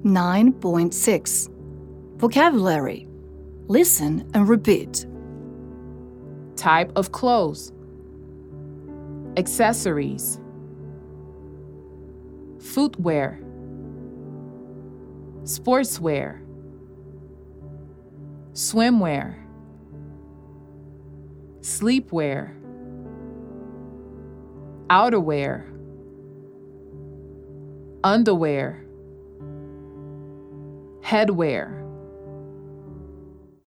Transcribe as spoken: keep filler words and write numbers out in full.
nine point six. Vocabulary. Listen and repeat. Type of clothes. Accessories. Footwear. Sportswear. Swimwear. Sleepwear. Outerwear. Underwear. Headwear.